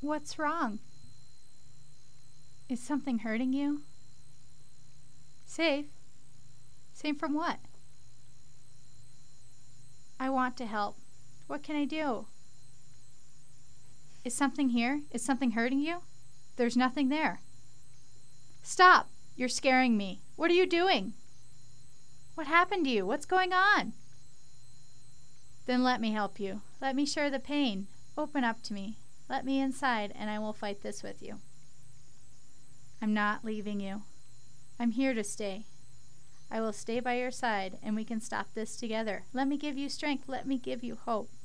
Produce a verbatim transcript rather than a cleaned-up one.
What's wrong? Is something hurting you? Safe? Safe from what? I want to help. What can I do? Is something here? Is something hurting you? There's nothing there. Stop! You're scaring me. What are you doing? What happened to you? What's going on? Then let me help you. Let me share the pain. Open up to me. Let me inside, and I will fight this with you. I'm not leaving you. I'm here to stay. I will stay by your side, and we can stop this together. Let me give you strength. Let me give you hope.